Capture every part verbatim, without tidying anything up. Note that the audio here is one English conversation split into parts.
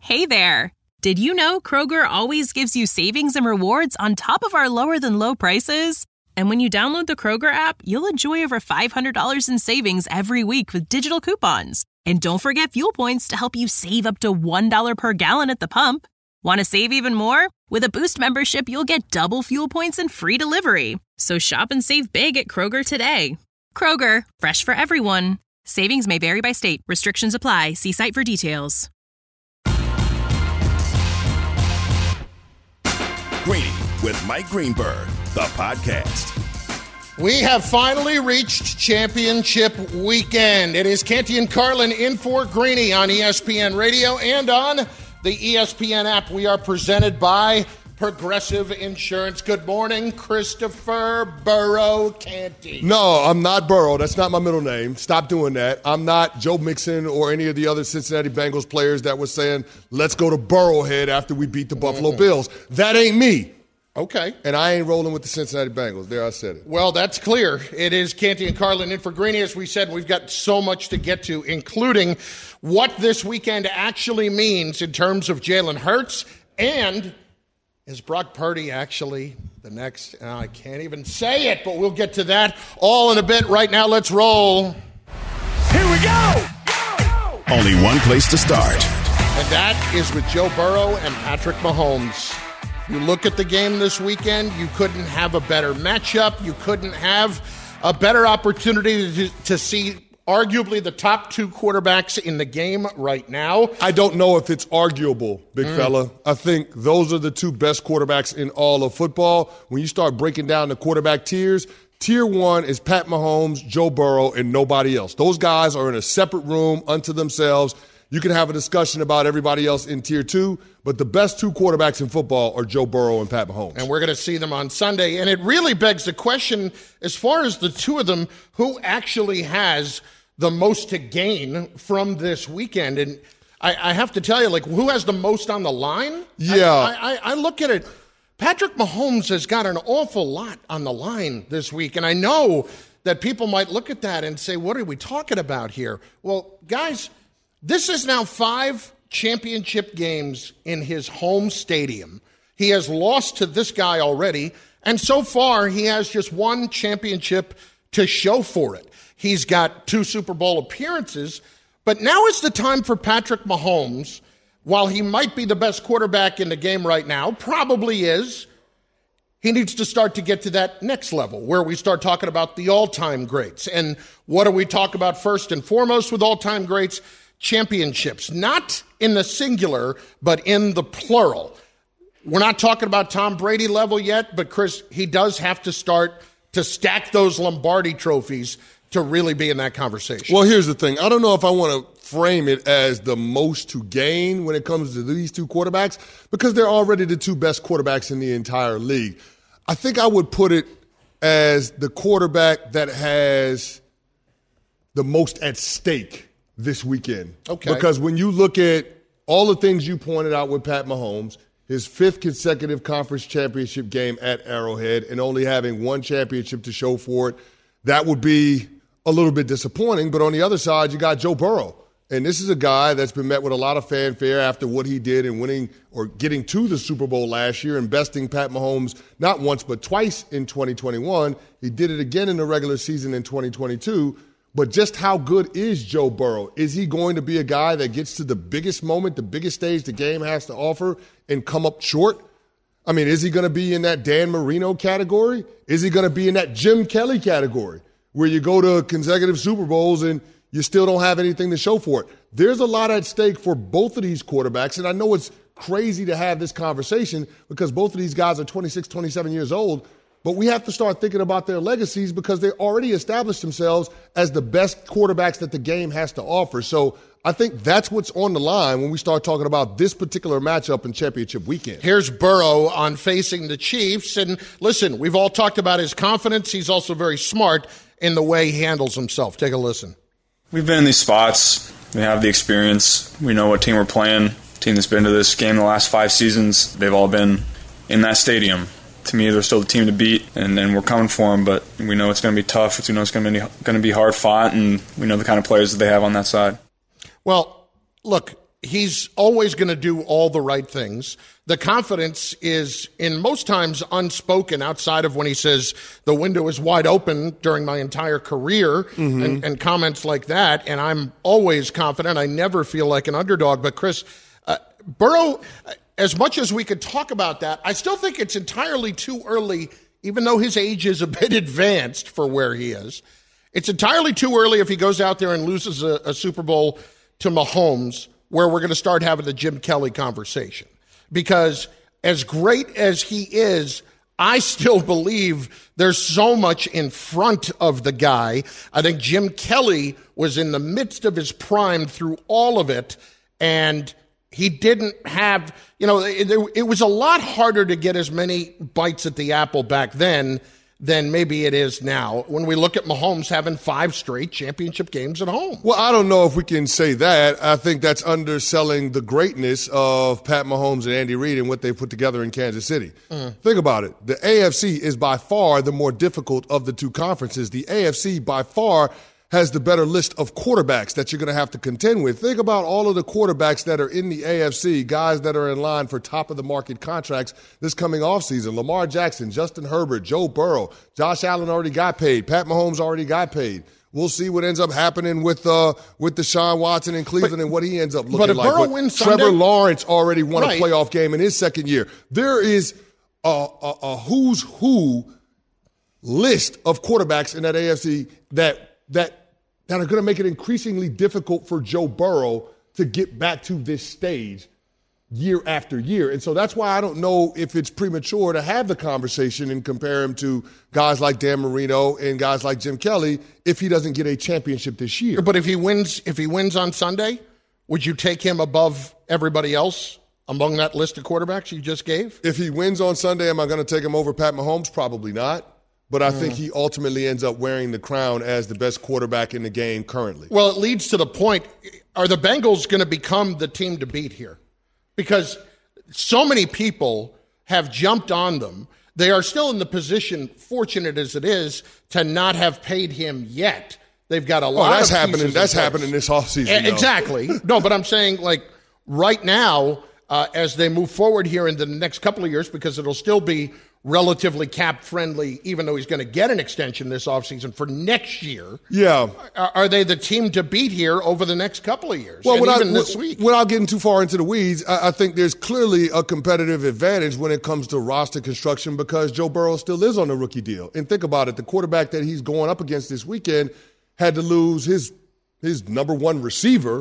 Hey there! Did you know Kroger always gives you savings and rewards on top of our lower-than-low prices? And when you download the Kroger app, you'll enjoy over five hundred dollars in savings every week with digital coupons. And don't forget fuel points to help you save up to one dollar per gallon at the pump. Want to save even more? With a Boost membership, you'll get double fuel points and free delivery. So shop and save big at Kroger today. Kroger, fresh for everyone. Savings may vary by state. Restrictions apply. See site for details. Greeny with Mike Greenberg, the podcast. We have finally reached championship weekend. It is Canty and Carlin in for Greeny on E S P N Radio and on the E S P N app. We are presented by Progressive Insurance. Good morning, Christopher Burrow Canty. No, I'm not Burrow. That's not my middle name. Stop doing that. I'm not Joe Mixon or any of the other Cincinnati Bengals players that were saying, let's go to Burrowhead after we beat the Buffalo mm-hmm. Bills. That ain't me. Okay. And I ain't rolling with the Cincinnati Bengals. There, I said it. Well, that's clear. It is Canty and Carlin in for Greeny. As we said, we've got so much to get to, including what this weekend actually means in terms of Jalen Hurts, and is Brock Purdy actually the next? Uh, I can't even say it, but we'll get to that all in a bit. Right now, let's roll. Here we go! go! Only one place to start. And that is with Joe Burrow and Patrick Mahomes. You look at the game this weekend, you couldn't have a better matchup. You couldn't have a better opportunity to, to see arguably the top two quarterbacks in the game right now. I don't know if it's arguable, big mm. fella. I think those are the two best quarterbacks in all of football. When you start breaking down the quarterback tiers, tier one is Pat Mahomes, Joe Burrow, and nobody else. Those guys are in a separate room unto themselves. You can have a discussion about everybody else in tier two, but the best two quarterbacks in football are Joe Burrow and Pat Mahomes. And we're going to see them on Sunday. And it really begs the question, as far as the two of them, who actually has the most to gain from this weekend? And I, I have to tell you, like, who has the most on the line? Yeah. I, I, I look at it. Patrick Mahomes has got an awful lot on the line this week. And I know that people might look at that and say, what are we talking about here? Well, guys, this is now five championship games in his home stadium. He has lost to this guy already. And so far, he has just one championship to show for it. He's got two Super Bowl appearances, but now is the time for Patrick Mahomes, while he might be the best quarterback in the game right now, probably is, he needs to start to get to that next level where we start talking about the all-time greats. And what do we talk about first and foremost with all-time greats? Championships, not in the singular, but in the plural. We're not talking about Tom Brady level yet, but Chris, he does have to start to stack those Lombardi trophies to really be in that conversation. Well, here's the thing. I don't know if I want to frame it as the most to gain when it comes to these two quarterbacks, because they're already the two best quarterbacks in the entire league. I think I would put it as the quarterback that has the most at stake this weekend. Okay. Because when you look at all the things you pointed out with Pat Mahomes, his fifth consecutive conference championship game at Arrowhead and only having one championship to show for it, that would be a little bit disappointing. But on the other side, you got Joe Burrow. And this is a guy that's been met with a lot of fanfare after what he did in winning or getting to the Super Bowl last year and besting Pat Mahomes not once but twice in twenty twenty-one. He did it again in the regular season in twenty twenty-two. But just how good is Joe Burrow? Is he going to be a guy that gets to the biggest moment, the biggest stage the game has to offer and come up short? I mean, is he going to be in that Dan Marino category? Is he going to be in that Jim Kelly category where you go to consecutive Super Bowls and you still don't have anything to show for it? There's a lot at stake for both of these quarterbacks, and I know it's crazy to have this conversation because both of these guys are twenty-six, twenty-seven years old, but we have to start thinking about their legacies because they already established themselves as the best quarterbacks that the game has to offer. So I think that's what's on the line when we start talking about this particular matchup in championship weekend. Here's Burrow on facing the Chiefs. And listen, we've all talked about his confidence. He's also very smart in the way he handles himself. Take a listen. We've been in these spots. We have the experience. We know what team we're playing. Team that's been to this game the last five seasons, they've all been in that stadium. To me, they're still the team to beat, and, and we're coming for them, but we know it's going to be tough. We know it's going to be going to be hard fought, and we know the kind of players that they have on that side. Well, look, he's always going to do all the right things. The confidence is, in most times, unspoken outside of when he says the window is wide open during my entire career mm-hmm. and, and comments like that. And I'm always confident. I never feel like an underdog. But, Chris, uh, Burrow, as much as we could talk about that, I still think it's entirely too early, even though his age is a bit advanced for where he is. It's entirely too early if he goes out there and loses a, a Super Bowl to Mahomes, where we're going to start having the Jim Kelly conversation. Because as great as he is, I still believe there's so much in front of the guy. I think Jim Kelly was in the midst of his prime through all of it, and he didn't have, you know, it, it was a lot harder to get as many bites at the apple back then than maybe it is now when we look at Mahomes having five straight championship games at home. Well, I don't know if we can say that. I think that's underselling the greatness of Pat Mahomes and Andy Reid and what they put together in Kansas City. Mm. Think about it. The A F C is by far the more difficult of the two conferences. The A F C by far has the better list of quarterbacks that you're going to have to contend with. Think about all of the quarterbacks that are in the A F C, guys that are in line for top-of-the-market contracts this coming offseason. Lamar Jackson, Justin Herbert, Joe Burrow, Josh Allen already got paid. Pat Mahomes already got paid. We'll see what ends up happening with uh, with Deshaun Watson in Cleveland but, and what he ends up looking but if like. Burrow but wins Trevor Sunday, Lawrence already won right. a playoff game in his second year. There is a, a, a who's who list of quarterbacks in that A F C that that – that are going to make it increasingly difficult for Joe Burrow to get back to this stage year after year. And so that's why I don't know if it's premature to have the conversation and compare him to guys like Dan Marino and guys like Jim Kelly if he doesn't get a championship this year. But if he wins, if he wins on Sunday, would you take him above everybody else among that list of quarterbacks you just gave? If he wins on Sunday, am I going to take him over Pat Mahomes? Probably not. But I think he ultimately ends up wearing the crown as the best quarterback in the game currently. Well, it leads to the point, are the Bengals going to become the team to beat here? Because so many people have jumped on them. They are still in the position, fortunate as it is, to not have paid him yet. They've got a lot oh, that's of happening. That's happening this offseason. A- exactly. No, but I'm saying, like, right now, uh, as they move forward here in the next couple of years, because it'll still be relatively cap-friendly, even though he's going to get an extension this offseason for next year. Yeah. Are, are they the team to beat here over the next couple of years? Well, and without, even this week? Without getting too far into the weeds, I, I think there's clearly a competitive advantage when it comes to roster construction because Joe Burrow still is on a rookie deal. And think about it, the quarterback that he's going up against this weekend had to lose his his number one receiver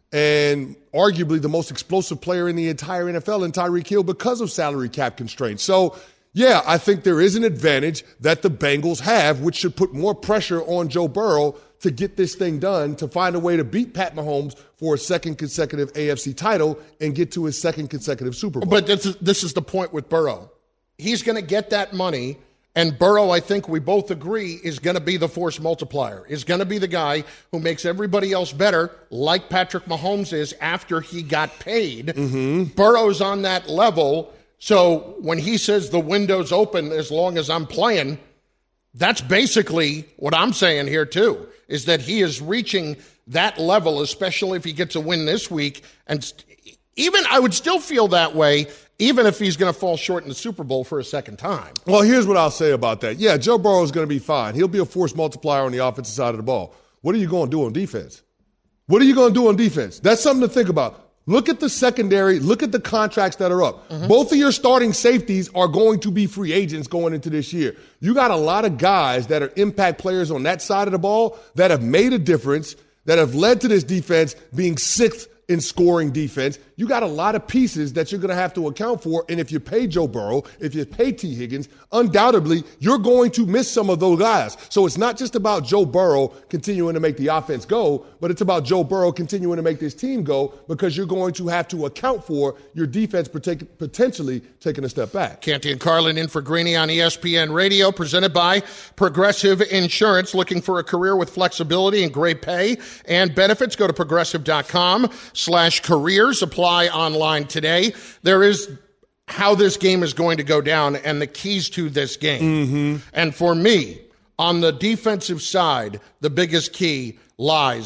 and arguably the most explosive player in the entire N F L in Tyreek Hill because of salary cap constraints. So, yeah, I think there is an advantage that the Bengals have, which should put more pressure on Joe Burrow to get this thing done, to find a way to beat Pat Mahomes for a second consecutive A F C title and get to his second consecutive Super Bowl. But this is, this is the point with Burrow. He's going to get that money, and Burrow, I think we both agree, is going to be the force multiplier, is going to be the guy who makes everybody else better, like Patrick Mahomes is after he got paid. Mm-hmm. Burrow's on that level. So when he says the window's open as long as I'm playing, that's basically what I'm saying here too, is that he is reaching that level, especially if he gets a win this week. And even I would still feel that way, even if he's going to fall short in the Super Bowl for a second time. Well, here's what I'll say about that. Yeah, Joe Burrow is going to be fine. He'll be a force multiplier on the offensive side of the ball. What are you going to do on defense? What are you going to do on defense? That's something to think about. Look at the secondary. Look at the contracts that are up. Mm-hmm. Both of your starting safeties are going to be free agents going into this year. You got a lot of guys that are impact players on that side of the ball that have made a difference, that have led to this defense being sixth in scoring defense. You got a lot of pieces that you're going to have to account for. And if you pay Joe Burrow, if you pay T. Higgins, undoubtedly you're going to miss some of those guys. So it's not just about Joe Burrow continuing to make the offense go, but it's about Joe Burrow continuing to make this team go because you're going to have to account for your defense potentially taking a step back. Canty and Carlin in for Greeny on E S P N Radio, presented by Progressive Insurance. Looking for a career with flexibility and great pay and benefits? Go to progressive.com slash careers. Apply online today. There is how this game is going to go down and the keys to this game. Mm-hmm. And for me, on the defensive side, the biggest key lies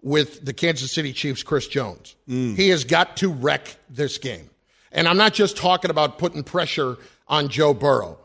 with the Kansas City Chiefs' Chris Jones. Mm. He has got to wreck this game. And I'm not just talking about putting pressure on Joe Burrow.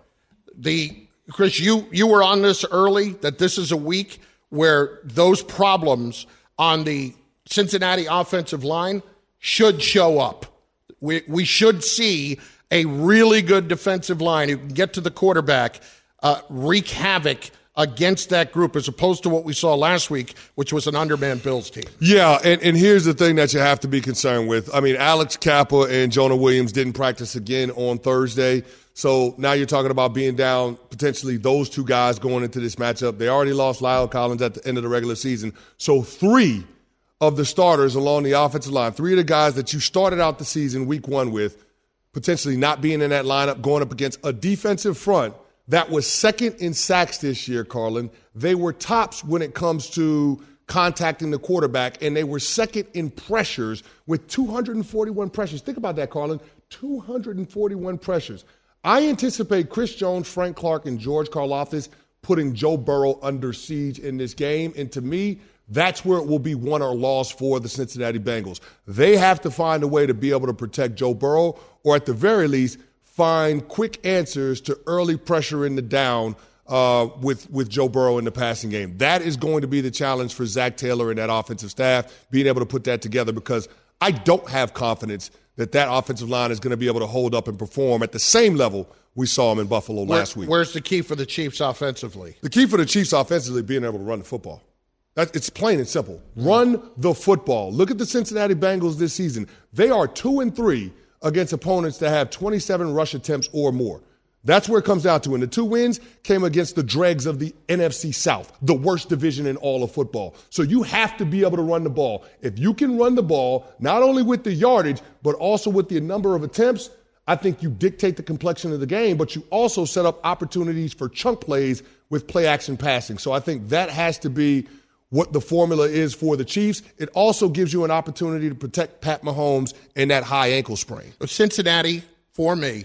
The Chris, you you were on this early, that this is a week where those problems on the Cincinnati offensive line should show up. We we should see a really good defensive line who can get to the quarterback, uh, wreak havoc against that group, as opposed to what we saw last week, which was an undermanned Bills team. Yeah, and, and here's the thing that you have to be concerned with. I mean, Alex Kappa and Jonah Williams didn't practice again on Thursday. So now you're talking about being down potentially those two guys going into this matchup. They already lost Lyle Collins at the end of the regular season. So three of the starters along the offensive line, three of the guys that you started out the season week one with, potentially not being in that lineup, going up against a defensive front that was second in sacks this year, Carlin. They were tops when it comes to contacting the quarterback, and they were second in pressures with two hundred forty-one pressures. Think about that, Carlin, two hundred forty-one pressures. I anticipate Chris Jones, Frank Clark, and George Karlaftis putting Joe Burrow under siege in this game, and to me, that's where it will be won or lost for the Cincinnati Bengals. They have to find a way to be able to protect Joe Burrow, or at the very least, find quick answers to early pressure in the down uh, with, with Joe Burrow in the passing game. That is going to be the challenge for Zach Taylor and that offensive staff, being able to put that together, because I don't have confidence that that offensive line is going to be able to hold up and perform at the same level we saw them in Buffalo Where, last week. Where's the key for the Chiefs offensively? The key for the Chiefs offensively being able to run the football. That, it's plain and simple. Run the football. Look at the Cincinnati Bengals this season. They are two and three against opponents that have twenty-seven rush attempts or more. That's where it comes down to. And the two wins came against the dregs of the N F C South, the worst division in all of football. So you have to be able to run the ball. If you can run the ball, not only with the yardage, but also with the number of attempts, I think you dictate the complexion of the game, but you also set up opportunities for chunk plays with play-action passing. So I think that has to be what the formula is for the Chiefs. It also gives you an opportunity to protect Pat Mahomes and that high ankle sprain. Cincinnati, for me,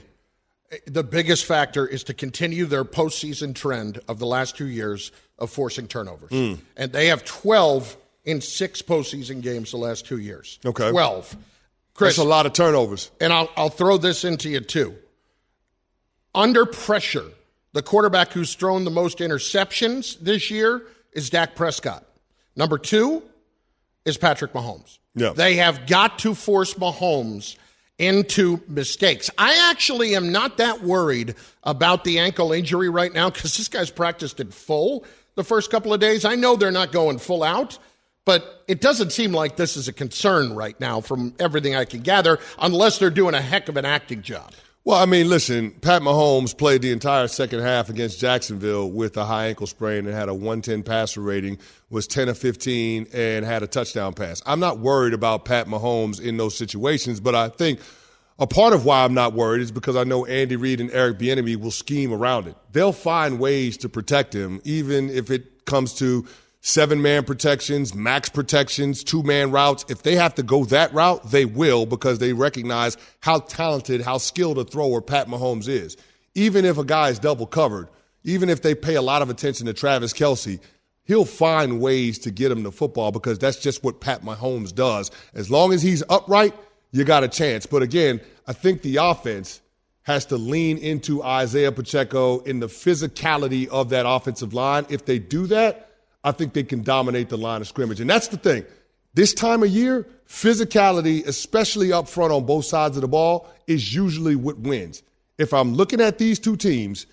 the biggest factor is to continue their postseason trend of the last two years of forcing turnovers. Mm. And they have twelve in six postseason games the last two years. Okay. twelve. Chris, that's a lot of turnovers. And I'll, I'll throw this into you, too. Under pressure, the quarterback who's thrown the most interceptions this year is Dak Prescott. Number two is Patrick Mahomes. Yeah. They have got to force Mahomes into mistakes. I actually am not that worried about the ankle injury right now, because this guy's practiced in full the first couple of days. I know they're not going full out, but it doesn't seem like this is a concern right now from everything I can gather, unless they're doing a heck of an acting job. Well, I mean, listen, Pat Mahomes played the entire second half against Jacksonville with a high ankle sprain and had a one ten passer rating, was ten of fifteen, and had a touchdown pass. I'm not worried about Pat Mahomes in those situations, but I think a part of why I'm not worried is because I know Andy Reid and Eric Bieniemy will scheme around it. They'll find ways to protect him, even if it comes to seven-man protections, max protections, two-man routes. If they have to go that route, they will, because they recognize how talented, how skilled a thrower Pat Mahomes is. Even if a guy is double covered, even if they pay a lot of attention to Travis Kelce, he'll find ways to get him the football, because that's just what Pat Mahomes does. As long as he's upright, you got a chance. But again, I think the offense has to lean into Isaiah Pacheco in the physicality of that offensive line. If they do that, I think they can dominate the line of scrimmage. And that's the thing. This time of year, physicality, especially up front on both sides of the ball, is usually what wins. If I'm looking at these two teams,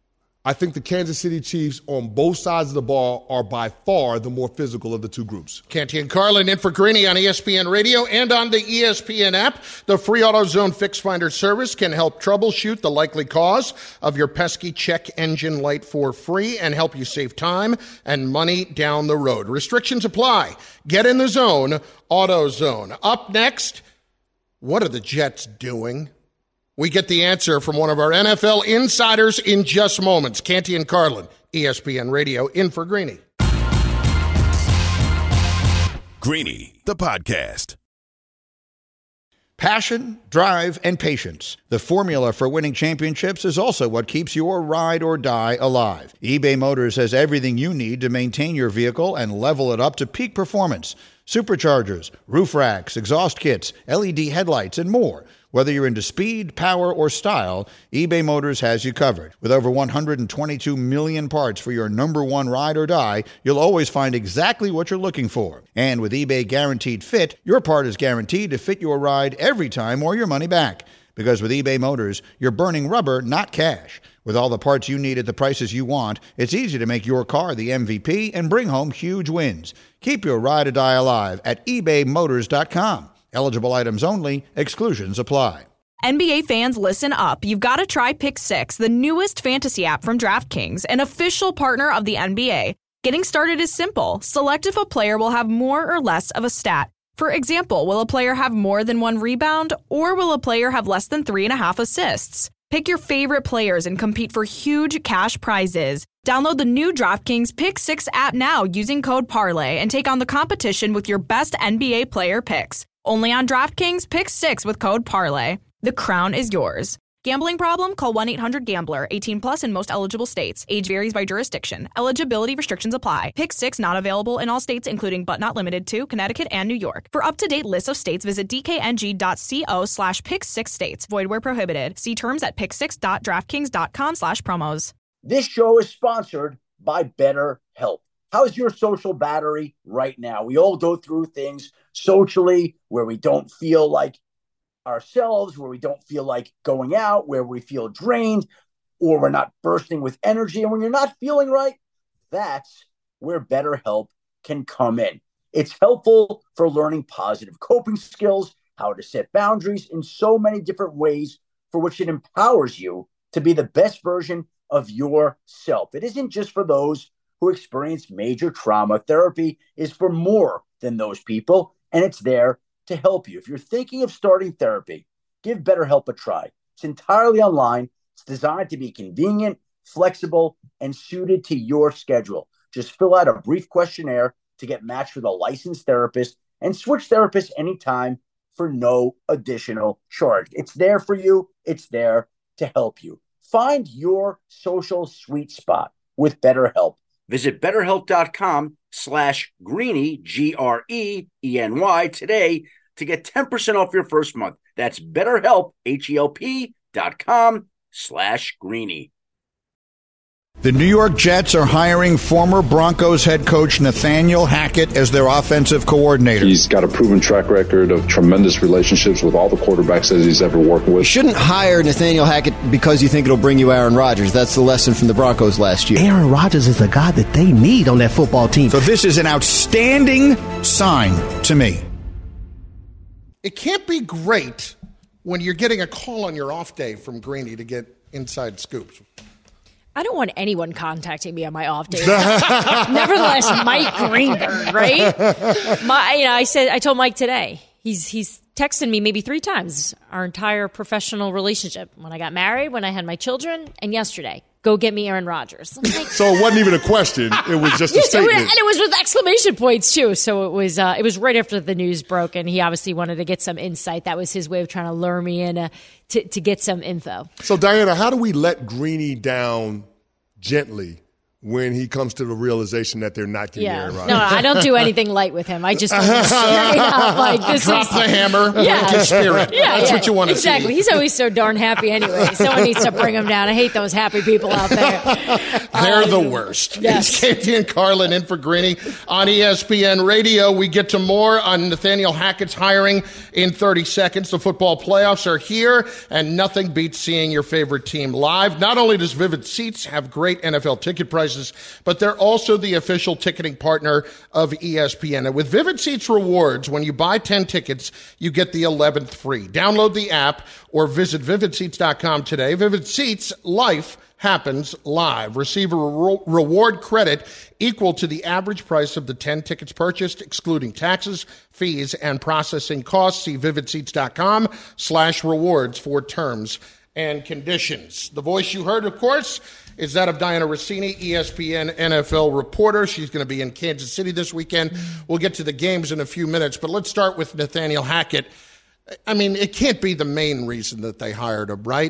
I think the Kansas City Chiefs on both sides of the ball are by far the more physical of the two groups. Canty and Carlin in for Greeny on E S P N Radio and on the E S P N app. The free AutoZone Fix Finder service can help troubleshoot the likely cause of your pesky check engine light for free and help you save time and money down the road. Restrictions apply. Get in the zone, AutoZone. Up next, what are the Jets doing? We get the answer from one of our N F L insiders in just moments. Canty and Carlin, E S P N Radio, in for Greeny. Greeny, the podcast. Passion, drive, and patience. The formula for winning championships is also what keeps your ride or die alive. eBay Motors has everything you need to maintain your vehicle and level it up to peak performance. superchargers, roof racks, exhaust kits, L E D headlights, and more. Whether you're into speed, power, or style, eBay Motors has you covered. With over one hundred twenty-two million parts for your number one ride or die, you'll always find exactly what you're looking for. And with eBay Guaranteed Fit, your part is guaranteed to fit your ride every time or your money back. Because with eBay Motors, you're burning rubber, not cash. With all the parts you need at the prices you want, it's easy to make your car the M V P and bring home huge wins. Keep your ride or die alive at ebay motors dot com. Eligible items only. Exclusions apply. N B A fans, listen up. You've got to try Pick Six, the newest fantasy app from DraftKings, an official partner of the N B A. Getting started is simple. Select if a player will have more or less of a stat. For example, will a player have more than one rebound, or will a player have less than three and a half assists? Pick your favorite players and compete for huge cash prizes. Download the new DraftKings Pick Six app now using code Parlay and take on the competition with your best N B A player picks. Only on DraftKings Pick Six with code Parlay. The crown is yours. Gambling problem? Call one eight hundred gambler. eighteen plus in most eligible states. Age varies by jurisdiction. Eligibility restrictions apply. Pick Six not available in all states, including but not limited to Connecticut and New York. For up-to-date lists of states, visit dkng.co slash pick six states. Void where prohibited. See terms at pick six dot draftkings dot com slash promos. This show is sponsored by BetterHelp. How's your social battery right now? We all go through things socially where we don't feel like ourselves, where we don't feel like going out, where we feel drained, or we're not bursting with energy. And when you're not feeling right, that's where BetterHelp can come in. It's helpful for learning positive coping skills, how to set boundaries in so many different ways for which it empowers you to be the best version of yourself. It isn't just for those who experience major trauma. Therapy is for more than those people, and it's there to help you. If you're thinking of starting therapy, give BetterHelp a try. It's entirely online. It's designed to be convenient, flexible, and suited to your schedule. Just fill out a brief questionnaire to get matched with a licensed therapist and switch therapists anytime for no additional charge. It's there for you. It's there to help you. Find your social sweet spot with BetterHelp. Visit betterhelp.com slash Greeny, G R E E N Y, today to get ten percent off your first month. That's betterhelp, H E L P dot com slash Greeny. The New York Jets are hiring former Broncos head coach Nathaniel Hackett as their offensive coordinator. He's got a proven track record of tremendous relationships with all the quarterbacks that he's ever worked with. You shouldn't hire Nathaniel Hackett because you think it'll bring you Aaron Rodgers. That's the lesson from the Broncos last year. Aaron Rodgers is a guy that they need on that football team. So this is an outstanding sign to me. It can't be great when you're getting a call on your off day from Greeny to get inside scoops. I don't want anyone contacting me on my off day. Nevertheless, Mike Greenberg, right? My, you know, I said, I told Mike today. He's he's texted me maybe three times our entire professional relationship. When I got married, when I had my children, and yesterday. Go get me Aaron Rodgers. Like, so it wasn't even a question. It was just yes, a statement. It was, and it was with exclamation points, too. So it was uh, it was right after the news broke, and he obviously wanted to get some insight. That was his way of trying to lure me in uh, to, to get some info. So, Diana, how do we let Greeny down gently when he comes to the realization that they're not getting yeah. Aaron Rodgers? No, I don't do anything light with him. I just straight up, like, this drop is, the hammer, yeah. break his spirit. Yeah, That's yeah, what you want to exactly. see. Exactly. He's always so darn happy anyway. Someone needs to bring him down. I hate those happy people out there. They're um, the worst. Yes. It's Katie and Carlin in for Greeny on E S P N Radio. We get to more on Nathaniel Hackett's hiring in thirty seconds. The football playoffs are here, and nothing beats seeing your favorite team live. Not only does Vivid Seats have great N F L ticket prices, but they're also the official ticketing partner of E S P N. And with Vivid Seats rewards, when you buy ten tickets, you get the eleventh free. Download the app or visit vivid seats dot com today. Vivid Seats, life happens live. Receive a re- reward credit equal to the average price of the ten tickets purchased, excluding taxes, fees, and processing costs. See vivid seats dot com slash rewards for terms and conditions. The voice you heard, of course, is that of Diana Rossini, E S P N N F L reporter. She's going to be in Kansas City this weekend. We'll get to the games in a few minutes, but let's start with Nathaniel Hackett. I mean, it can't be the main reason that they hired him, right?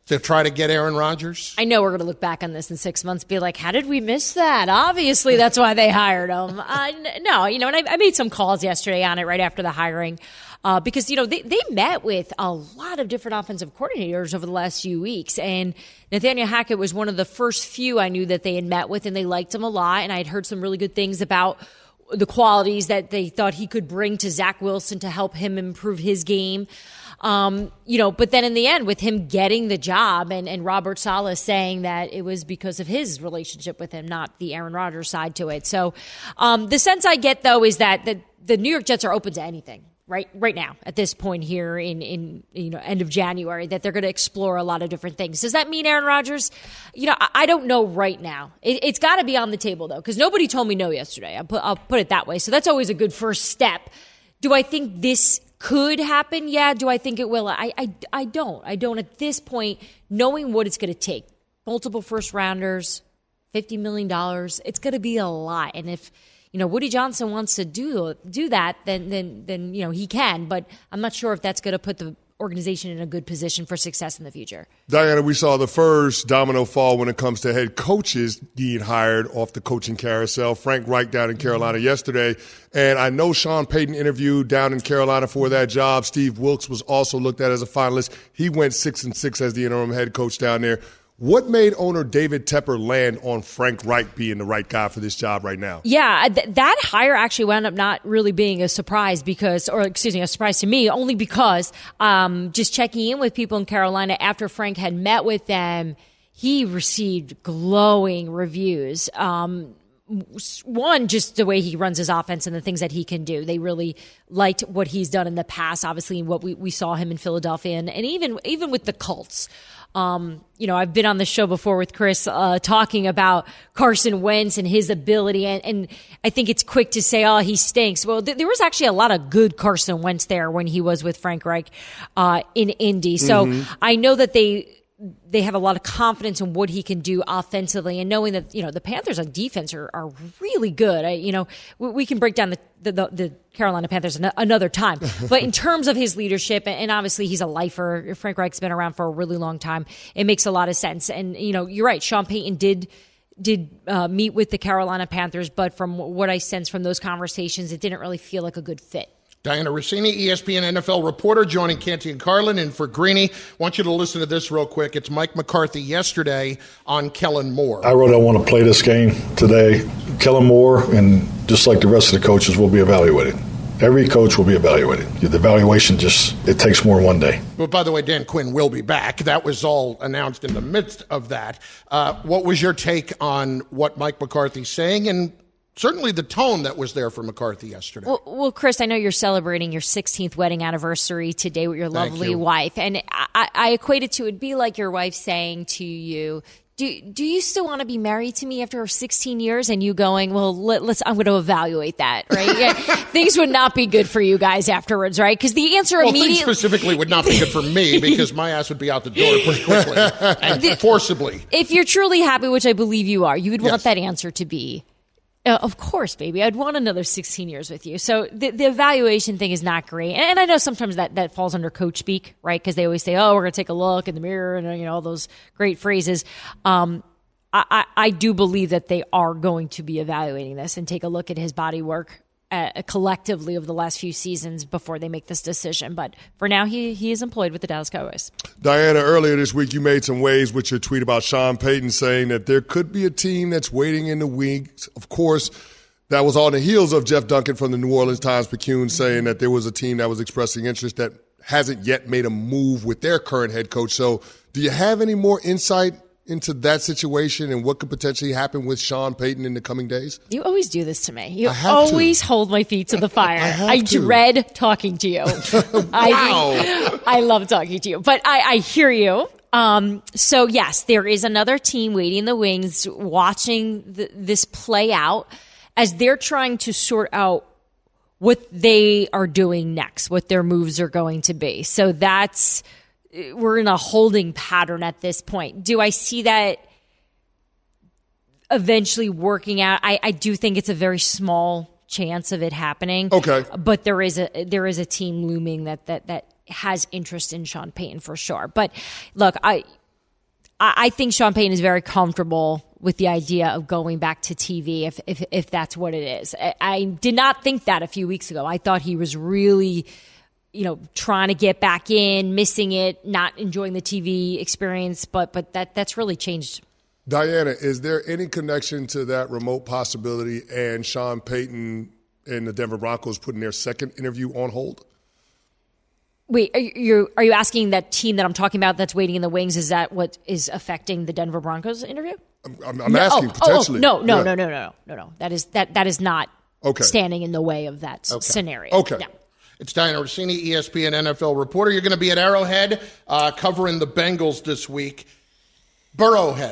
to try to get Aaron Rodgers? I know we're going to look back on this in six months and be like, how did we miss that? Obviously, that's why they hired him. Uh, no, you know, and I, I made some calls yesterday on it right after the hiring uh, because, you know, they, they met with a lot of different offensive coordinators over the last few weeks. And Nathaniel Hackett was one of the first few I knew that they had met with, and they liked him a lot. And I had heard some really good things about the qualities that they thought he could bring to Zach Wilson to help him improve his game. Um, you know, but then in the end, with him getting the job and, and Robert Saleh saying that it was because of his relationship with him, not the Aaron Rodgers side to it. So um, the sense I get, though, is that the, the New York Jets are open to anything right right now at this point here in, in you know, end of January, that they're going to explore a lot of different things. Does that mean Aaron Rodgers? You know, I, I don't know right now. It, it's got to be on the table, though, because nobody told me no yesterday. I'll put, I'll put it that way. So that's always a good first step. Do I think this could happen? Yeah. Do I think it will? I, I, I don't. I don't at this point, knowing what it's going to take. Multiple first rounders, fifty million dollars. It's going to be a lot. And if, you know, Woody Johnson wants to do do that, then, then, then you know, he can. But I'm not sure if that's going to put the organization in a good position for success in the future. Diana, we saw the first domino fall when it comes to head coaches being hired off the coaching carousel. Frank Reich down in Carolina yesterday. And I know Sean Payton interviewed down in Carolina for that job. Steve Wilks was also looked at as a finalist. He went six and six as the interim head coach down there. What made owner David Tepper land on Frank Reich being the right guy for this job right now? Yeah, th- that hire actually wound up not really being a surprise because, or excuse me, a surprise to me, only because um, just checking in with people in Carolina after Frank had met with them, he received glowing reviews. Um, one, just the way he runs his offense and the things that he can do. They really liked what he's done in the past, obviously, what we, we saw him in Philadelphia and, and even even with the Colts. Um, you know, I've been on the show before with Chris uh, talking about Carson Wentz and his ability, and, and I think it's quick to say, oh, he stinks. Well, th- there was actually a lot of good Carson Wentz there when he was with Frank Reich uh, in Indy. So mm-hmm. I know that they they have a lot of confidence in what he can do offensively, and knowing that, you know, the Panthers on defense are, are really good. I, you know, we, we can break down the, the, the, the Carolina Panthers an, another time. But in terms of his leadership, and obviously he's a lifer, Frank Reich's been around for a really long time. It makes a lot of sense. And, you know, you're right. Sean Payton did did uh, meet with the Carolina Panthers, but from what I sense from those conversations, it didn't really feel like a good fit. Diana Rossini, E S P N N F L reporter, joining Canty and Carlin. And for Greeny, I want you to listen to this real quick. It's Mike McCarthy yesterday on Kellen Moore. I wrote I want to play this game today. Kellen Moore, and just like the rest of the coaches, will be evaluated. Every coach will be evaluated. The evaluation just, it takes more one day. Well, by the way, Dan Quinn will be back. That was all announced in the midst of that. Uh, what was your take on what Mike McCarthy's saying, and certainly the tone that was there for McCarthy yesterday? Well, well, Chris, I know you're celebrating your sixteenth wedding anniversary today with your lovely you. wife. And I, I equate it to, it'd be like your wife saying to you, do, do you still want to be married to me after sixteen years? And you going, well, let, let's, I'm going to evaluate that, right? Yeah, things would not be good for you guys afterwards, right? Because the answer well, immediately. Things specifically would not be good for me because my ass would be out the door pretty quickly and the, forcibly. If you're truly happy, which I believe you are, you would yes. want that answer to be, Uh, of course, baby. I'd want another sixteen years with you. So the, the evaluation thing is not great. And, and I know sometimes that, that falls under coach speak, right? Because they always say, oh, we're going to take a look in the mirror and, you know, all those great phrases. Um, I, I, I do believe that they are going to be evaluating this and take a look at his body work uh, collectively over the last few seasons before they make this decision. But for now, he, he is employed with the Dallas Cowboys. Diana, earlier this week you made some waves with your tweet about Sean Payton saying that there could be a team that's waiting in the wings. Of course, that was on the heels of Jeff Duncan from the New Orleans Times-Picayune saying that there was a team that was expressing interest that hasn't yet made a move with their current head coach. So do you have any more insight into that situation and what could potentially happen with Sean Payton in the coming days? You always do this to me. You I always to. hold my feet to the fire. I, I to. dread talking to you. Wow. I, I love talking to you. But I, I hear you. Um, so, yes, there is another team waiting in the wings, watching the, this play out as they're trying to sort out what they are doing next, what their moves are going to be. So that's... we're in a holding pattern at this point. Do I see that eventually working out? I, I do think it's a very small chance of it happening. Okay. But there is a there is a team looming that that, that has interest in Sean Payton for sure. But look, I I, I think Sean Payton is very comfortable with the idea of going back to T V if if, if that's what it is. I, I did not think that a few weeks ago. I thought he was really, you know, trying to get back in, missing it, not enjoying the T V experience, but but that that's really changed. Diana, is there any connection to that remote possibility and Sean Payton and the Denver Broncos putting their second interview on hold? Wait, are you are you asking that team that I'm talking about that's waiting in the wings? Is that what is affecting the Denver Broncos interview? I'm, I'm, I'm no, asking oh, potentially. Oh, no, no, yeah. no, no, no, no, no. That is that that is not okay. standing in the way of that okay. scenario. Okay. No. It's Diana Rossini, E S P N N F L reporter. You're going to be at Arrowhead uh, covering the Bengals this week. Burrowhead.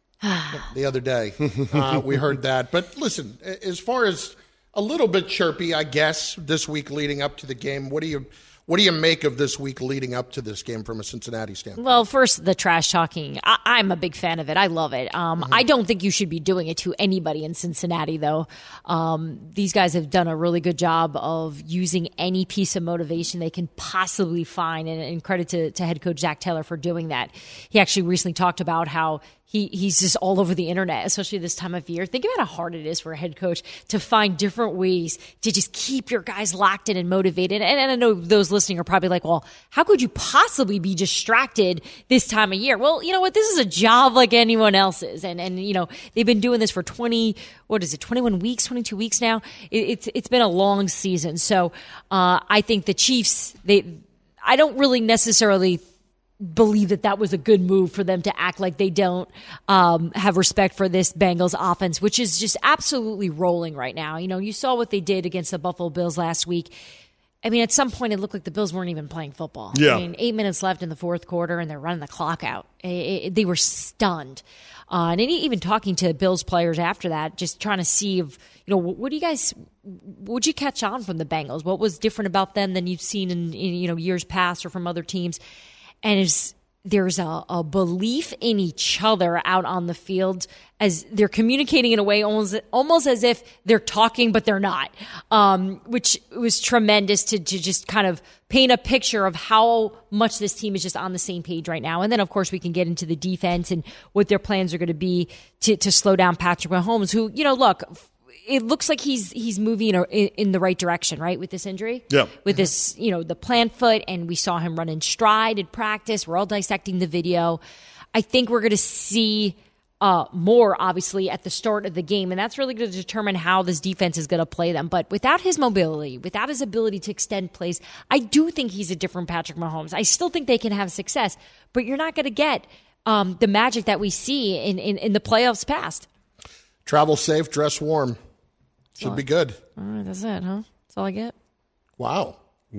The other day, uh, we heard that. But listen, as far as a little bit chirpy, I guess, this week leading up to the game, what do you what do you make of this week leading up to this game from a Cincinnati standpoint? Well, first, the trash talking. I- I'm a big fan of it. I love it. Um, mm-hmm. I don't think you should be doing it to anybody in Cincinnati, though. Um, these guys have done a really good job of using any piece of motivation they can possibly find, and, and credit to, to head coach Zach Taylor for doing that. He actually recently talked about how He he's just all over the internet, especially this time of year. Think about how hard it is for a head coach to find different ways to just keep your guys locked in and motivated. And, and I know those listening are probably like, well, how could you possibly be distracted this time of year? Well, you know what? This is a job like anyone else's. And, and you know, they've been doing this for twenty, what is it, twenty-one weeks, twenty-two weeks now? It, it's It's been a long season. So uh, I think the Chiefs, they I don't really necessarily believe that that was a good move for them to act like they don't um, have respect for this Bengals offense, which is just absolutely rolling right now. You know, you saw what they did against the Buffalo Bills last week. I mean, at some point, it looked like the Bills weren't even playing football. Yeah. I mean, eight minutes left in the fourth quarter, and they're running the clock out. It, it, they were stunned. Uh, and even talking to Bills players after that, just trying to see if, you know, what do you guys, what did you catch on from the Bengals? What was different about them than you've seen in, in you know, years past or from other teams? And is there's a, a belief in each other out on the field as they're communicating in a way almost almost as if they're talking, but they're not, um, which was tremendous to, to just kind of paint a picture of how much this team is just on the same page right now. And then, of course, we can get into the defense and what their plans are going to be to, to slow down Patrick Mahomes, who, you know, look, it looks like he's he's moving in, in the right direction, right, with this injury? Yeah. With this, you know, the plant foot, and we saw him run in stride in practice. We're all dissecting the video. I think we're going to see uh, more, obviously, at the start of the game, and that's really going to determine how this defense is going to play them. But without his mobility, without his ability to extend plays, I do think he's a different Patrick Mahomes. I still think they can have success, but you're not going to get um, the magic that we see in, in, in the playoffs past. Travel safe, dress warm. Should be good. All right, that's it, huh? That's all I get. Wow.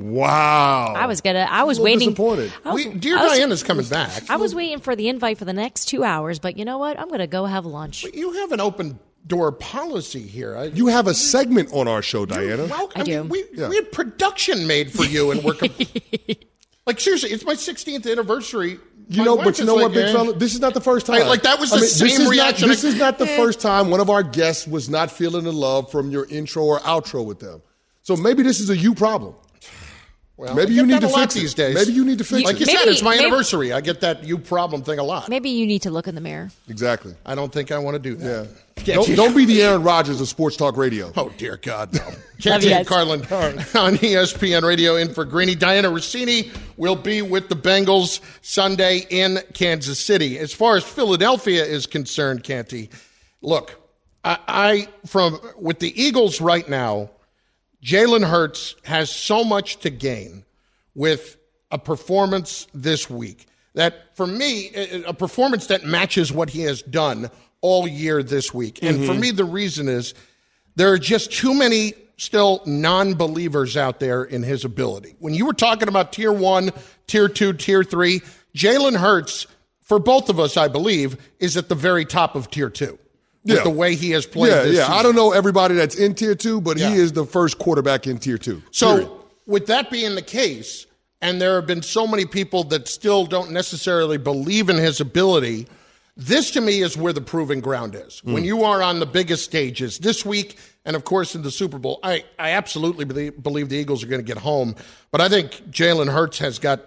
Wow. I was gonna. I was a little waiting. Disappointed. I was, We, dear I was, Diana's coming back. I was waiting for the invite for the next two hours, but you know what? I'm gonna go have lunch. You have an open door policy here. I, You have a segment on our show, Diana. Well, I I do. mean, we, Yeah. we had production made for you, and we're com- like seriously. It's my sixteenth anniversary. You My know, wife but you is know like, what, big eh. fella? This is not the first time. Hey, like, that was the this same is reaction. Not, this is not the Eh. first time one of our guests was not feeling the love from your intro or outro with them. So maybe this is a you problem. Well, maybe I you get need that to a lot fix these it. days. Maybe you need to fix Like it. you Maybe- said, it's my maybe- anniversary. I get that you problem thing a lot. Maybe you need to look in the mirror. Exactly. I don't think I want to do that. Yeah. Don't, don't be the Aaron Rodgers of Sports Talk Radio. Oh, dear God, no. Love Can't you take guys. Carlin on E S P N Radio in for Greeny. Diana Rossini will be with the Bengals Sunday in Kansas City. As far as Philadelphia is concerned, Canty, look, I, I from with the Eagles right now, Jalen Hurts has so much to gain with a performance this week that, for me, a a performance that matches what he has done all year this week. And Mm-hmm. for me, the reason is there are just too many still non-believers out there in his ability. When you were talking about tier one, tier two, tier three, Jalen Hurts, for both of us, I believe, is at the very top of tier two. With Yeah. the way he has played Yeah, this yeah. season. I don't know everybody that's in tier two, but Yeah. he is the first quarterback in tier two. So, Period. with that being the case, and there have been so many people that still don't necessarily believe in his ability, this to me is where the proving ground is. Mm. When you are on the biggest stages this week, and of course in the Super Bowl, I, I absolutely believe, believe the Eagles are going to get home. But I think Jalen Hurts has got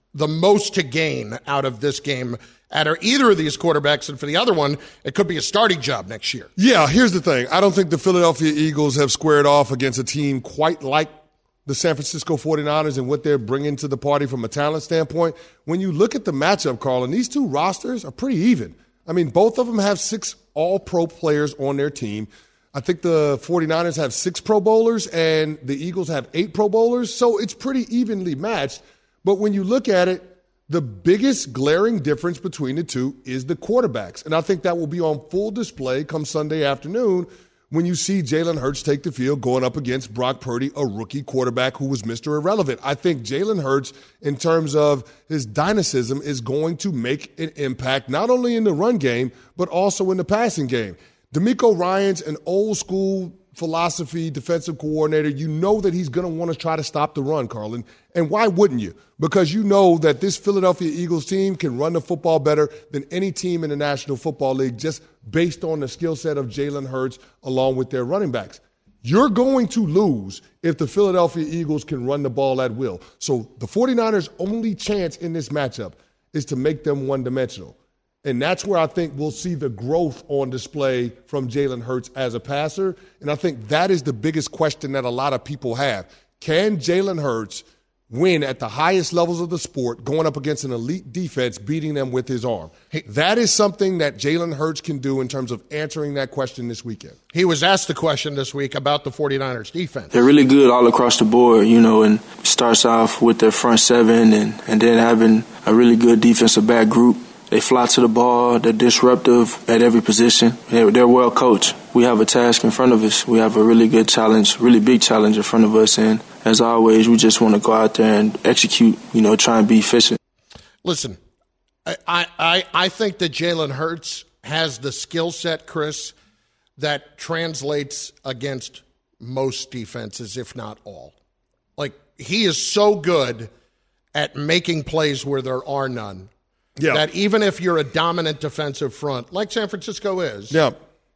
the most to gain out of this game at either of these quarterbacks, and for the other one, it could be a starting job next year. Yeah, here's the thing. I don't think the Philadelphia Eagles have squared off against a team quite like the San Francisco forty-niners and what they're bringing to the party from a talent standpoint. When you look at the matchup, Carlin, these two rosters are pretty even. I mean, both of them have six all-pro players on their team. I think the forty-niners have six Pro Bowlers and the Eagles have eight Pro Bowlers, so it's pretty evenly matched. But when you look at it, the biggest glaring difference between the two is the quarterbacks. And I think that will be on full display come Sunday afternoon when you see Jalen Hurts take the field going up against Brock Purdy, a rookie quarterback who was Mister Irrelevant. I think Jalen Hurts, in terms of his dynamism, is going to make an impact not only in the run game, but also in the passing game. DeMeco Ryans an old-school philosophy defensive coordinator. You know that he's going to want to try to stop the run, Carlin. And why wouldn't you? Because you know that this Philadelphia Eagles team can run the football better than any team in the National Football League just based on the skill set of Jalen Hurts along with their running backs. You're going to lose if the Philadelphia Eagles can run the ball at will. So the forty-niners' only chance in this matchup is to make them one-dimensional. And that's where I think we'll see the growth on display from Jalen Hurts as a passer. And I think that is the biggest question that a lot of people have. Can Jalen Hurts win at the highest levels of the sport going up against an elite defense, beating them with his arm? Hey, that is something that Jalen Hurts can do in terms of answering that question this weekend. He was asked the question this week about the forty-niners defense. They're really good all across the board, you know, and it starts off with their front seven and, and then having a really good defensive back group. They fly to the ball. They're disruptive at every position. They're, they're well coached. We have a task in front of us. We have a really good challenge, really big challenge in front of us. And as always, we just want to go out there and execute, you know, try and be efficient. Listen, I, I, I think that Jalen Hurts has the skill set, Chris, that translates against most defenses, if not all. Like, he is so good at making plays where there are none. Yeah. That even if you're a dominant defensive front, like San Francisco is, yeah.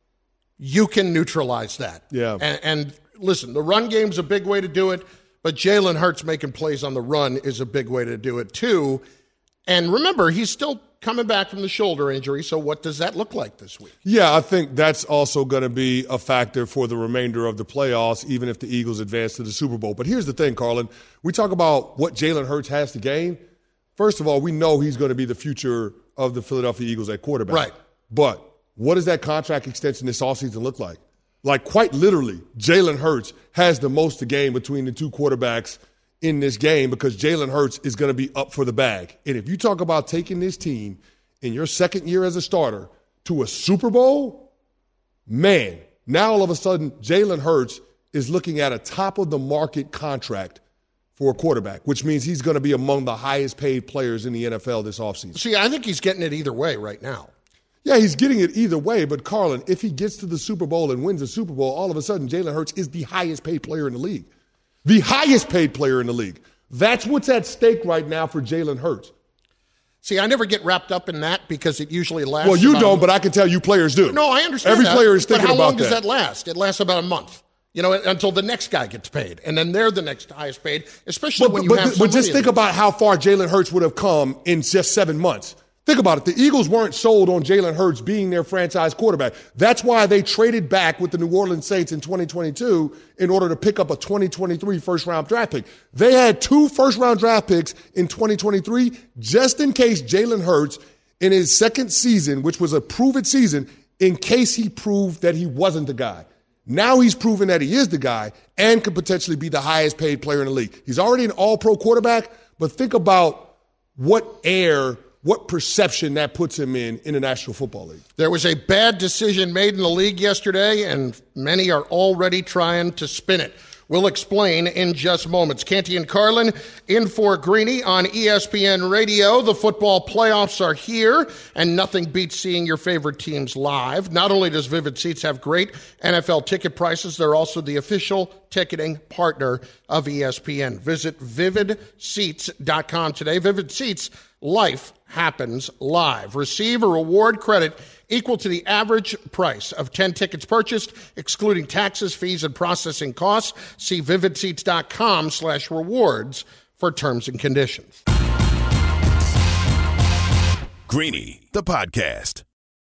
you can neutralize that. Yeah. And, and listen, the run game's a big way to do it, but Jalen Hurts making plays on the run is a big way to do it too. And remember, he's still coming back from the shoulder injury, so what does that look like this week? Yeah, I think that's also going to be a factor for the remainder of the playoffs, even if the Eagles advance to the Super Bowl. But here's the thing, Carlin. We talk about what Jalen Hurts has to gain. First of all, we know he's going to be the future of the Philadelphia Eagles at quarterback. Right. But what does that contract extension this offseason look like? Like, quite literally, Jalen Hurts has the most to gain between the two quarterbacks in this game because Jalen Hurts is going to be up for the bag. And if you talk about taking this team in your second year as a starter to a Super Bowl, man, now all of a sudden Jalen Hurts is looking at a top-of-the-market contract for a quarterback, which means he's going to be among the highest paid players in the N F L this offseason. See, I think he's getting it either way right now. Yeah, he's getting it either way, but Carlin, if he gets to the Super Bowl and wins the Super Bowl, all of a sudden Jalen Hurts is the highest paid player in the league. The highest paid player in the league. That's what's at stake right now for Jalen Hurts. See, I never get wrapped up in that because it usually lasts. Well, you don't, but I can tell you players do. No, I understand Every that, player is thinking about that. But how long that. does that last? It lasts about a month. You know, until the next guy gets paid, and then they're the next highest paid, especially but, when you but, have But just think of about how far Jalen Hurts would have come in just seven months. Think about it. The Eagles weren't sold on Jalen Hurts being their franchise quarterback. That's why they traded back with the New Orleans Saints in twenty twenty-two in order to pick up a twenty twenty-three first-round draft pick. They had two first-round draft picks in twenty twenty-three just in case Jalen Hurts, in his second season, which was a prove-it season, in case he proved that he wasn't the guy. Now he's proven that he is the guy and could potentially be the highest paid player in the league. He's already an all-pro quarterback, but think about what air, what perception that puts him in in the National Football League. There was a bad decision made in the league yesterday, and many are already trying to spin it. We'll explain in just moments. Canty and Carlin in for Greeny on E S P N Radio. The football playoffs are here, and nothing beats seeing your favorite teams live. Not only does Vivid Seats have great N F L ticket prices, they're also the official ticketing partner of E S P N. Visit vivid seats dot com today. Vivid Seats, life happens live. Receive a reward credit equal to the average price of ten tickets purchased, excluding taxes, fees, and processing costs. See vivid seats dot com slash rewards for terms and conditions. Greeny, the podcast.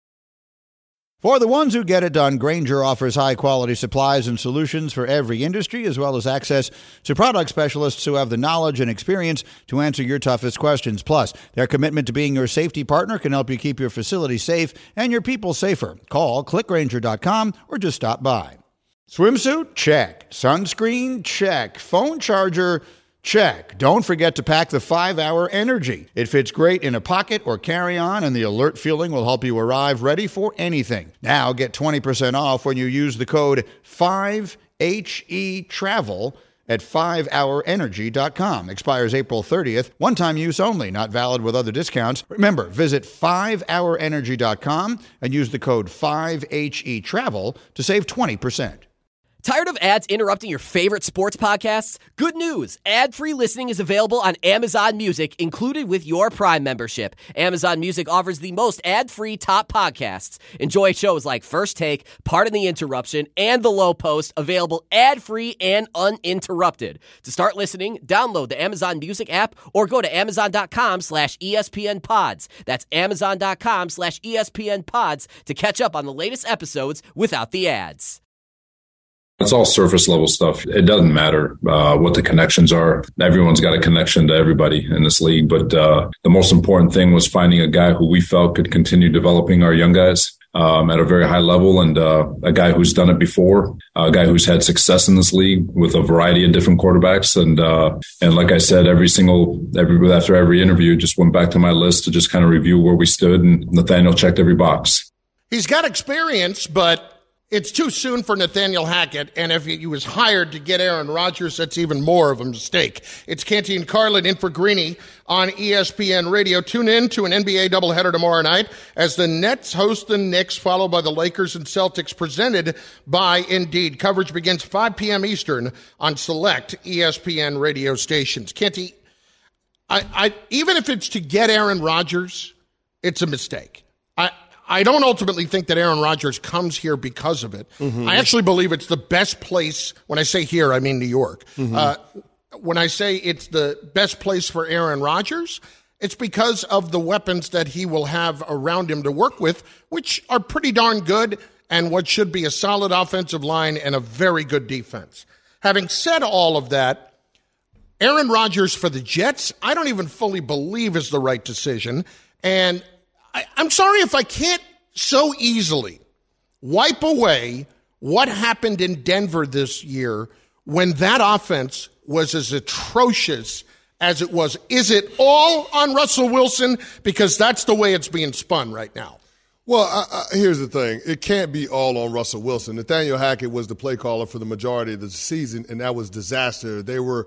For the ones who get it done, Grainger offers high-quality supplies and solutions for every industry, as well as access to product specialists who have the knowledge and experience to answer your toughest questions. Plus, their commitment to being your safety partner can help you keep your facility safe and your people safer. Call click grainger dot com or just stop by. Swimsuit? Check. Sunscreen? Check. Phone charger? Check. Don't forget to pack the five hour Energy. It fits great in a pocket or carry-on, and the alert feeling will help you arrive ready for anything. Now get twenty percent off when you use the code five H E travel at five hour energy dot com. Expires April thirtieth. One-time use only, not valid with other discounts. Remember, visit five hour energy dot com and use the code five H E travel to save twenty percent. Tired of ads interrupting your favorite sports podcasts? Good news! Ad-free listening is available on Amazon Music, included with your Prime membership. Amazon Music offers the most ad-free top podcasts. Enjoy shows like First Take, Pardon the Interruption, and The Low Post, available ad-free and uninterrupted. To start listening, download the Amazon Music app or go to amazon.com slash ESPN pods. That's amazon.com slash ESPN pods to catch up on the latest episodes without the ads. It's all surface level stuff. It doesn't matter uh, what the connections are. Everyone's got a connection to everybody in this league. But uh, the most important thing was finding a guy who we felt could continue developing our young guys um, at a very high level, and uh, a guy who's done it before, a guy who's had success in this league with a variety of different quarterbacks. And uh, and like I said, every single every after every interview, just went back to my list to just kind of review where we stood, and Nathaniel checked every box. He's got experience, but it's too soon for Nathaniel Hackett, and if he was hired to get Aaron Rodgers, that's even more of a mistake. It's Canty and Carlin in for Greeny on E S P N Radio. Tune in to an N B A doubleheader tomorrow night as the Nets host the Knicks, followed by the Lakers and Celtics, presented by Indeed. Coverage begins five p.m. Eastern on select E S P N radio stations. Canty, I, I, even if it's to get Aaron Rodgers, it's a mistake. I I don't ultimately think that Aaron Rodgers comes here because of it. Mm-hmm. I actually believe it's the best place. When I say here, I mean New York. Mm-hmm. Uh, when I say it's the best place for Aaron Rodgers, it's because of the weapons that he will have around him to work with, which are pretty darn good, and what should be a solid offensive line and a very good defense. Having said all of that, Aaron Rodgers for the Jets, I don't even fully believe is the right decision. And I, I'm sorry if I can't so easily wipe away what happened in Denver this year when that offense was as atrocious as it was. Is it all on Russell Wilson? Because that's the way it's being spun right now. Well, I, I, here's the thing. It can't be all on Russell Wilson. Nathaniel Hackett was the play caller for the majority of the season, and that was disaster. They were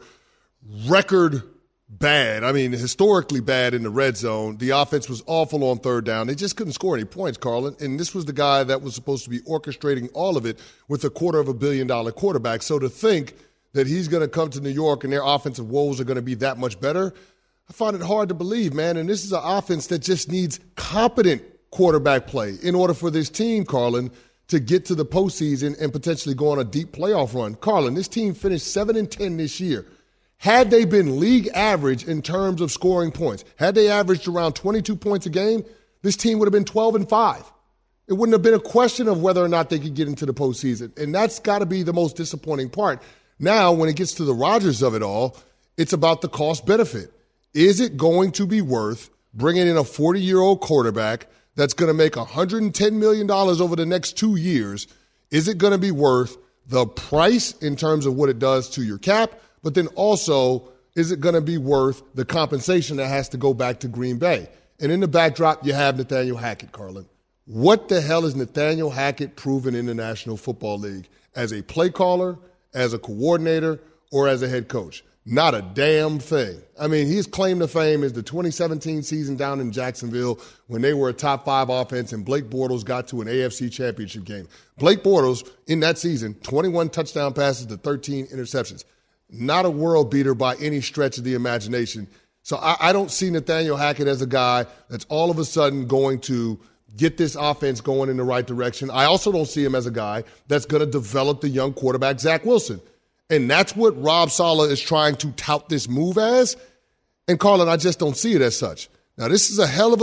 record bad. I mean, historically bad in the red zone. The offense was awful on third down. They just couldn't score any points, Carlin. And this was the guy that was supposed to be orchestrating all of it with a quarter of a billion dollar quarterback. So to think that he's going to come to New York and their offensive woes are going to be that much better, I find it hard to believe, man. And this is an offense that just needs competent quarterback play in order for this team, Carlin, to get to the postseason and potentially go on a deep playoff run. Carlin, this team finished seven and ten this year. Had they been league average in terms of scoring points, had they averaged around twenty-two points a game, this team would have been twelve and five. It wouldn't have been a question of whether or not they could get into the postseason. And that's got to be the most disappointing part. Now, when it gets to the Rodgers of it all, it's about the cost benefit. Is it going to be worth bringing in a forty-year-old quarterback that's going to make one hundred ten million dollars over the next two years? Is it going to be worth the price in terms of what it does to your cap? But then also, is it going to be worth the compensation that has to go back to Green Bay? And in the backdrop, you have Nathaniel Hackett, Carlin. What the hell is Nathaniel Hackett proven in the National Football League as a play caller, as a coordinator, or as a head coach? Not a damn thing. I mean, his claim to fame is the twenty seventeen season down in Jacksonville when they were a top five offense and Blake Bortles got to an A F C championship game. Blake Bortles, in that season, twenty-one touchdown passes to thirteen interceptions. Not a world beater by any stretch of the imagination. So I, I don't see Nathaniel Hackett as a guy that's all of a sudden going to get this offense going in the right direction. I also don't see him as a guy that's going to develop the young quarterback, Zach Wilson. And that's what Rob Saleh is trying to tout this move as. And, Carlin, I just don't see it as such. Now, this is a hell of a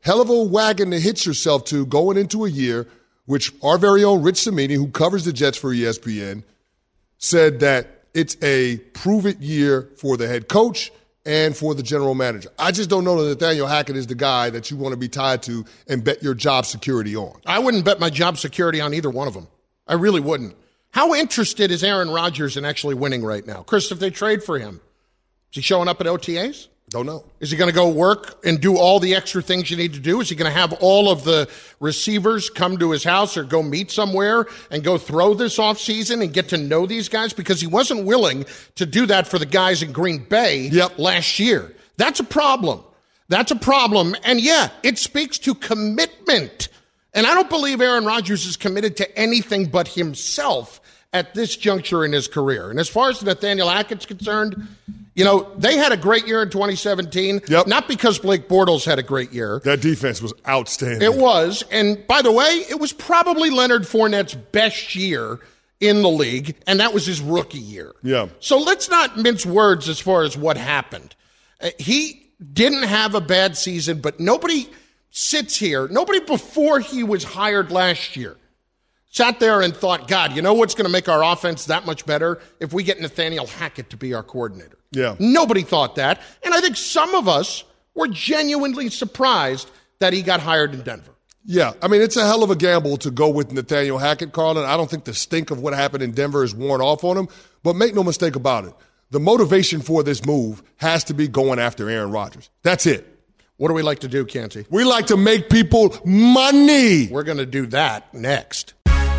hell of a wagon to hitch yourself to going into a year, which our very own Rich Cimini, who covers the Jets for E S P N, said that it's a prove-it year for the head coach and for the general manager. I just don't know that Nathaniel Hackett is the guy that you want to be tied to and bet your job security on. I wouldn't bet my job security on either one of them. I really wouldn't. How interested is Aaron Rodgers in actually winning right now? Chris, if they trade for him, is he showing up at O T As? Don't know. Is he going to go work and do all the extra things you need to do? Is he going to have all of the receivers come to his house or go meet somewhere and go throw this offseason and get to know these guys? Because he wasn't willing to do that for the guys in Green Bay yep. last year. That's a problem. That's a problem. And yeah, it speaks to commitment. And I don't believe Aaron Rodgers is committed to anything but himself at this juncture in his career. And as far as Nathaniel Hackett's concerned, you know, they had a great year in twenty seventeen, yep. not because Blake Bortles had a great year. That defense was outstanding. It was. And by the way, it was probably Leonard Fournette's best year in the league, and that was his rookie year. Yeah. So let's not mince words as far as what happened. Uh, he didn't have a bad season, but nobody sits here, nobody before he was hired last year sat there and thought, God, you know what's going to make our offense that much better? If we get Nathaniel Hackett to be our coordinator. Yeah. Nobody thought that. And I think some of us were genuinely surprised that he got hired in Denver. Yeah. I mean, it's a hell of a gamble to go with Nathaniel Hackett, Carlin. I don't think the stink of what happened in Denver is worn off on him. But make no mistake about it. The motivation for this move has to be going after Aaron Rodgers. That's it. What do we like to do, Canty? We like to make people money. We're going to do that next.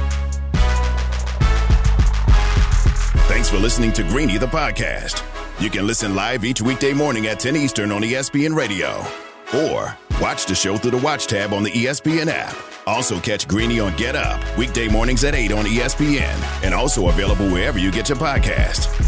Thanks for listening to Greeny, the podcast. You can listen live each weekday morning at ten Eastern on E S P N Radio. Or watch the show through the Watch tab on the E S P N app. Also catch Greeny on Get Up, weekday mornings at eight on E S P N. And also available wherever you get your podcast.